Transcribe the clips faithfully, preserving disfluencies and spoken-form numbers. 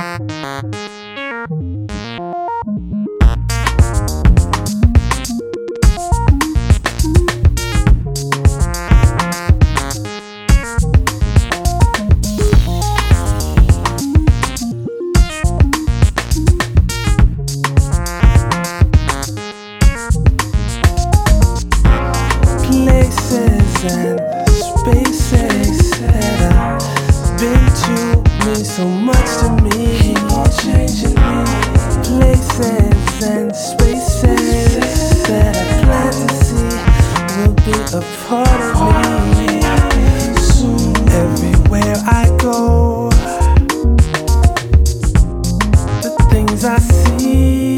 Places and spaces that I've been to mean so much to me. Keep on changing me. Places and spaces that I plan to see will be a part of me. Soon, everywhere I go, the things I see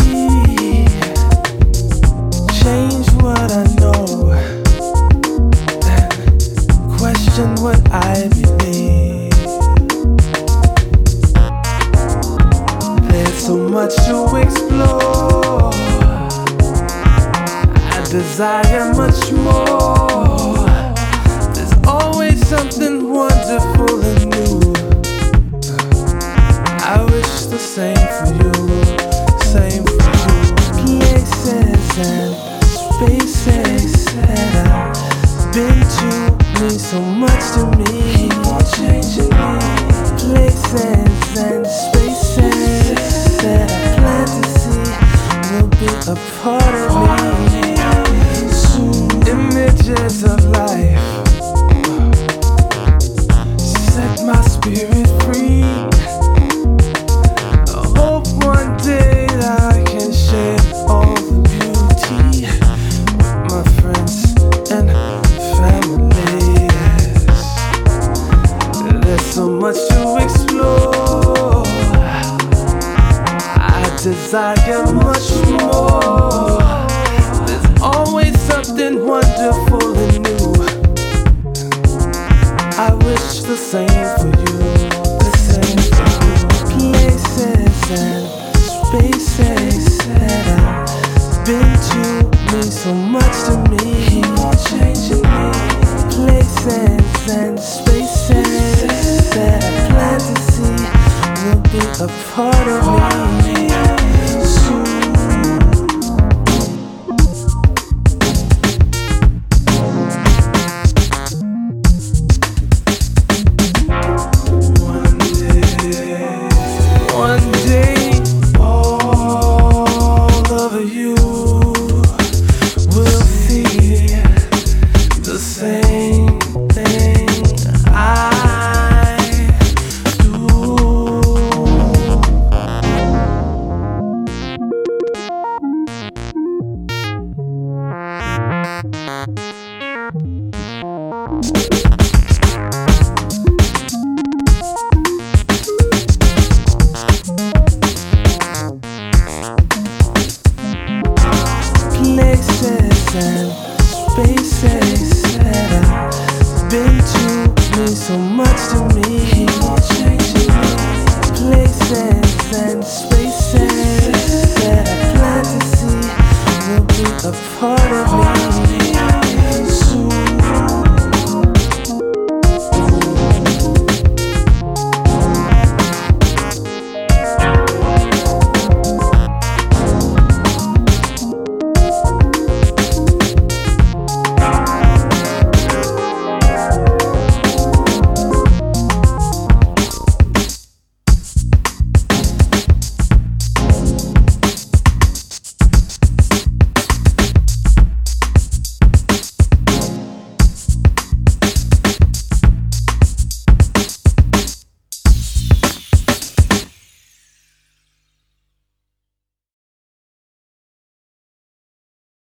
change what I know. Question what I believe. There's so much to explore. I desire much more. There's always something wonderful and new. I wish the same for you, same for you. Places and spaces that I've been to mean so much to me. Keep on changing me. Places and spaces that I plan to see will be a part of me. Soon, images of life set my spirit free. I hope one day that I can share all the beauty with my friends and family. There's so much to explore. I desire much more. There's always something wonderful and new. I wish the same for you, the same for you. Places and spaces that I've been to mean so much to me. Keep on changing me. Places and spaces that I plan to see will be a part of me. Soon. One day, one day.